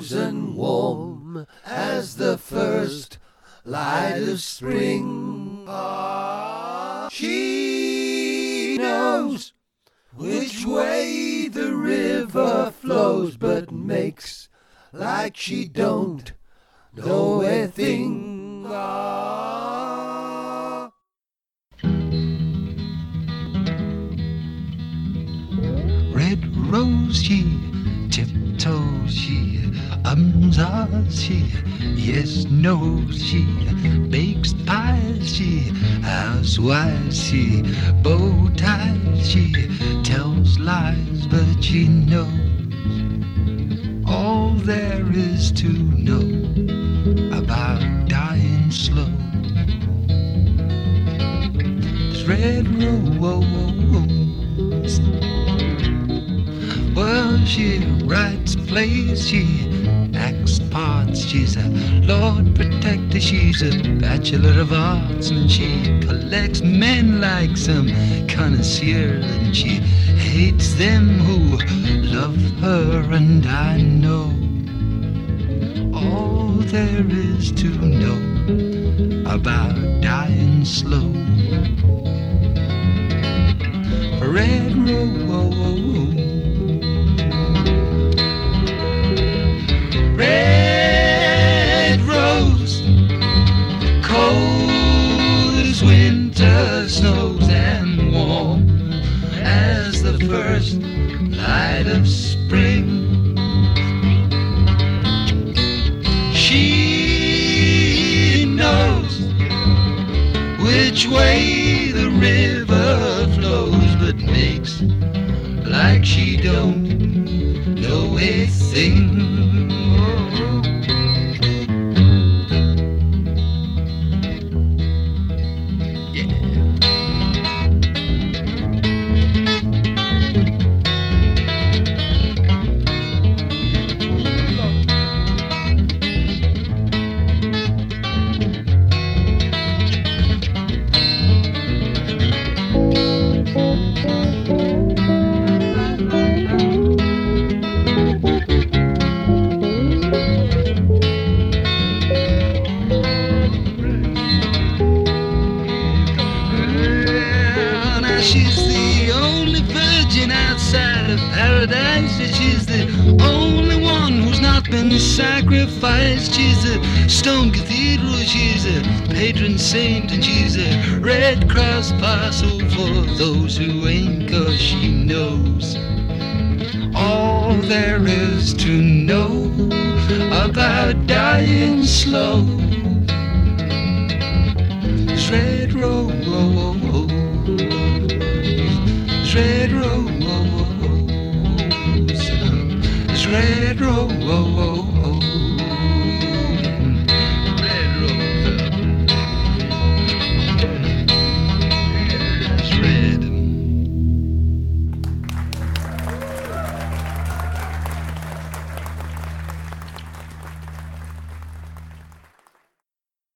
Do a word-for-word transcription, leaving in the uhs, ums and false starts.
rose and warm as the first light of spring. She knows which way the river flows, but makes like she don't know a thing. Red rose, she tiptoes, she ums, ahs, she yes, no, she bakes pies, she housewives, she bow ties, she tells lies, but she knows all there is to know about dying slow. This red rose, well, she writes plays, she acts parts, she's a Lord Protector, she's a Bachelor of Arts, and she collects men like some connoisseur, and she hates them who love her, and I know all there is to know about dying slow. Red rose, red rose, cold as winter snows and warm as the first light of spring. She knows which way the river flows, but makes like she don't know a thing. She's the only virgin outside of paradise. She's the only one who's not been sacrificed. She's a stone cathedral, she's a patron saint, and she's a Red Cross parcel for those who ain't, 'cause she knows all there is to know about dying slow. This red rose, red rose, this red rose.